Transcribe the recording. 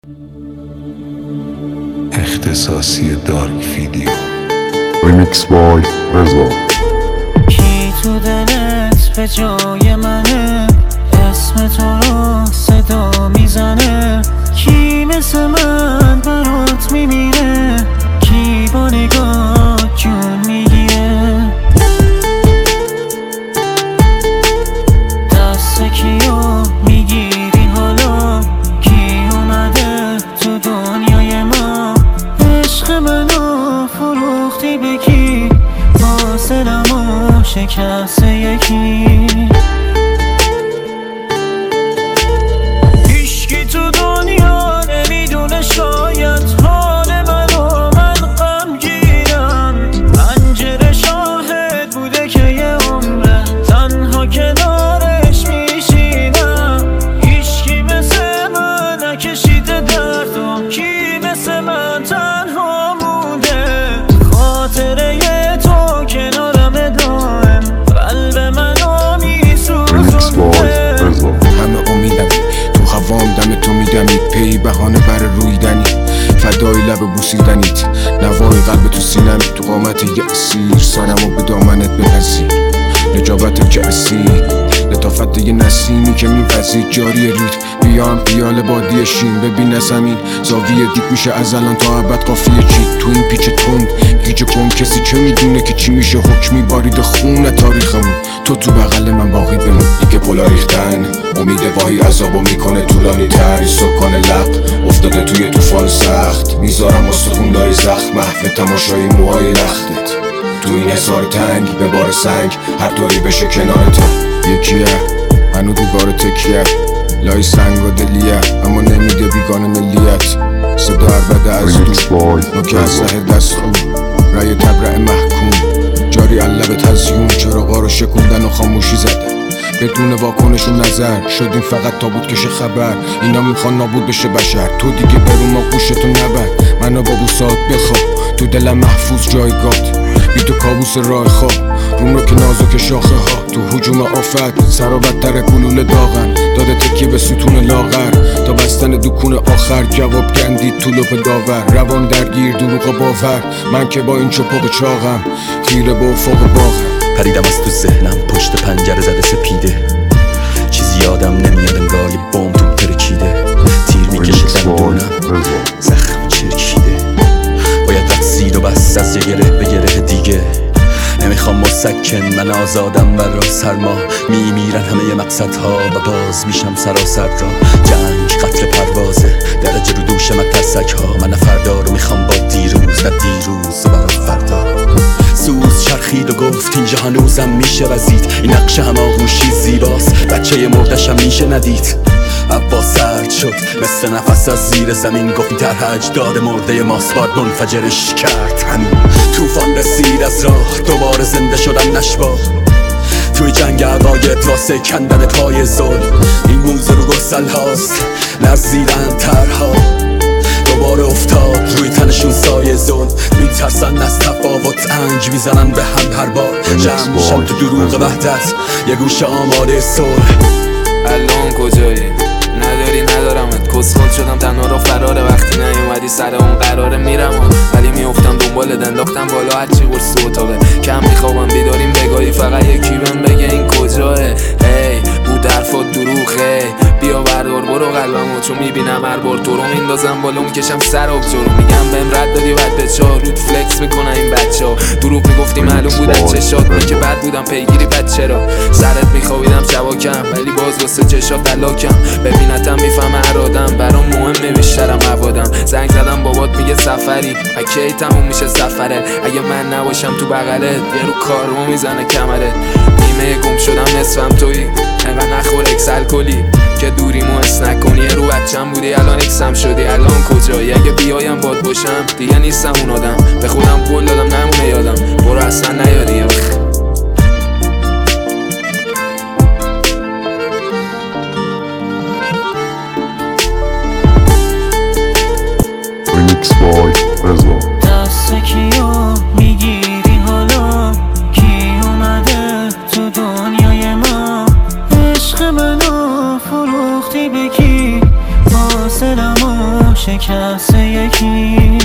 اختصاصی دارک ویدیو ریمیکس بای رضا. کی تو دلت به جای منه، اسم تو رو صدا میزنه؟ کی مثل من برات میمیره؟ کی با نگاه جون میگیره؟ دست کیو میگیری حالا؟ کی اومده تو دنیای ما؟ عشق منو فروختی به کی؟ حاصلمو شکست یکی. هیچکی تو دنیا نمیدونه شاید حال منو، من غمگینم. پنجره شاهد بوده که یه عمره تنها کنارش میشینم. هیچکی مثل من نکشیده دردو، کی مثل من تنها مونده؟ خاطره تو کنارم دائم قلب منو میسوزونه. همه امیدم تو هوام دم تو میدمید، پی بهانه بر رویدنی، فدای لب بوسیدنیت، نوای قلب تو سینم، تو قامت یه اسیر سرمو به دامنت بپذیر. نجابت که اسیر لطافت یه نسیمی که میپذید جاری رید. بیام پیال بادی شین ببین از زمین زاویه دیگ میشه از الان تا ابد قافیه چید. تو این پیچ تند گیج کن کسی چه میدونه که چی میشه، حکمی بارید خون تاریخمون. تو بغل من باقی بمون، دیگه پلا ریختن امید واهی عذابو میکنه طولانی تر. سکان لق افتاده توی طوفان سخت، میذارم استخوندای زخم محو تماشای موهای لختت. تو این حصار تنگ به بار سنگ هر طوری بشه کنارت. یکیه هنو دیوار تکیه لای سنگ و دلیه، اما نمیده بیگانه ملیت. صدا عربده از دور نوکه از زه دست خون، رای تبرع محکوم جاری علب تزیون. چراغا رو شکوندن و خاموشی زدن بدون واکنشون نظر شدیم فقط تابوت کش خبر. اینا میخوان نابود بشه بشر، تو دیگه برون ما گوشتو نبر. منو با بوسات بخواه تو دلم محفوظ جایگات، بی تو کابوس راه خواه رومه که نازک شاخه ها. تو هجوم آفت سر و بدتر گلوله داغن، داده تکیه به ستون لاغر تا بستن دکون آخر. جواب گندید تو لپ داور، روان درگیر دروغ باور. من که با این چپاق چاقم خیره به افق باغم. پریدم از تو ذهنم پشت پنجره زده سپیده، چیزی یادم نمیاد انگار یه بمب تو ترکیده. تیر میکشه دندونم زخم چرکیده، باید رد زیر و بس از یه گره به گره دیگه. نمیخوام مسکن من آزادم برا سرما، میمیرن همه مقصدها و باز میشم سراسر را. جنگ قتل پروازه درجه رو دوش مترسک ها. من فردا رو میخوام با دیروز، نه دیروز و برا فردا. سوز چرخید و گفت اینجا هنوزم میشه وزید، این نقش هماغوشی زیباست بچه مردشم میشه ندید. هوا سرد شد مثل نفس از زیر زمین، گفت این طرح اجداد مرده ماست باید منفجرش کرد. همین توفان رسید از راه دوباره زنده شدن نشبا. توی جنگ عقاید واسه کندن پای ظلم، این موزه رو گسل هاست لرزیدن ترها. دوباره افتاد روی تنشون سایه ظلم، میترسن از تفاوت انج میزنن به هم هر بار. جمع میشن تو دروغ وحدت یه گوشه آماده صلح. الان کجایی؟ ندارمت کسخل شدم تنها رو فراره. وقتی نیومدی سر اون قراره میرم ولی میافتم دنبالت، انداختم بالا هرچی قرص تو اتاقه. کم میخوابم بیداریم بگاهی فقط یکی بهم بگه این کجاه. هی بود حرفات دروغه، بیا بردار برو قلبمو، چون میبینم هر بار تو رو میندازم بالا میکشم سر آب جرو. میگم بهم رد دادی بعد به چار رود فلکس میکنن این بچه ها. دروغ میگفتی معلوم بود از چشات، من که بد بودم پیگیری بد چرا. سرت میخوابیدم شباکم ولی باز واسه چشات دلاکم. ببینتم میفهم هر آدم برام مهمه بیشترم موادم. زنگ زدم بابات میگه سفری و کی تموم میشه سفره. اگه من نباشم تو بغلت یه رو کارمو میزنه کمرت. نیمه گم شدم نصفم تویی، انقدر نخور اکسل کلی که دوریمو حس نکنی. رو بچم بودی الان اکسم شدی، الان کجایی؟ اگه بیایم باد باشم دیگه نیستم اون آدم. به خودم قول دادم نمونه یادم، برو اصلا نیاری. ریمیکس بای رضا. دست کیو میگیری حالا؟ کی اومده تو دنیای ما؟ عشق منو فروختی به کی؟ حاصلمو شکست یکی